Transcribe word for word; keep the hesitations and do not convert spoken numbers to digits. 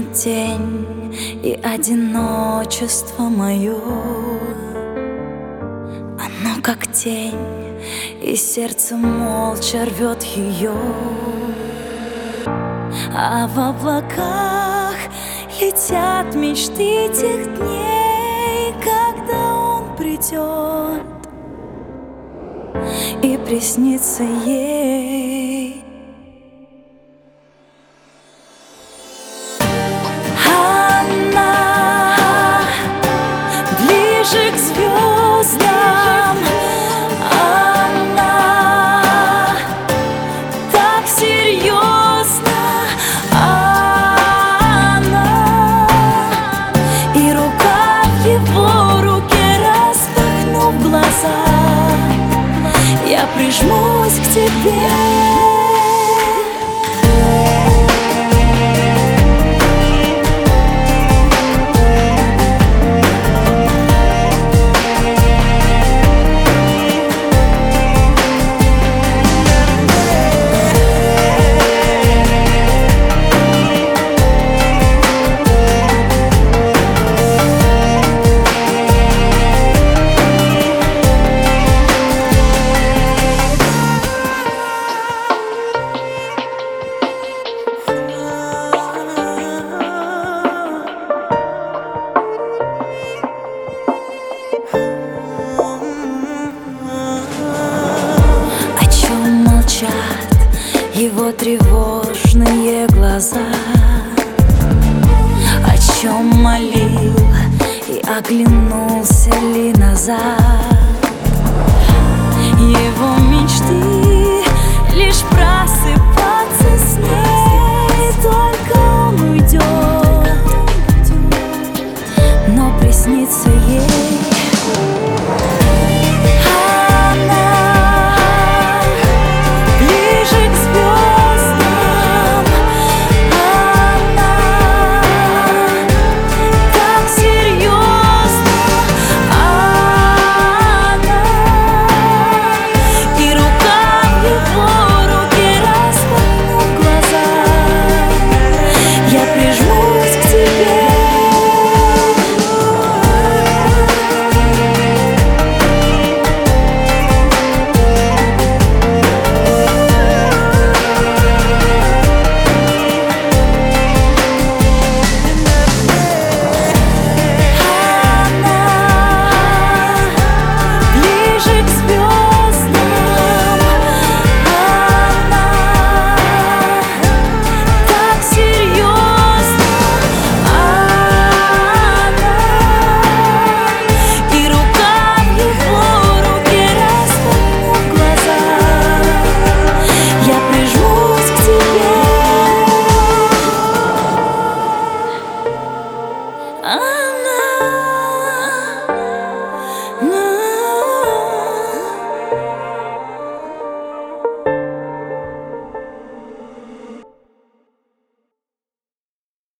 тень и одиночество мое. Оно как тень, и сердце молча рвет ее. А в облаках летят мечты тех дней, когда он придет и приснится ей. Она ближе к звездам, она так серьезна, она и рука в его руке, распахнув глаза, я прижмусь к тебе. Его тревожные глаза, о чем молил и оглянулся ли назад.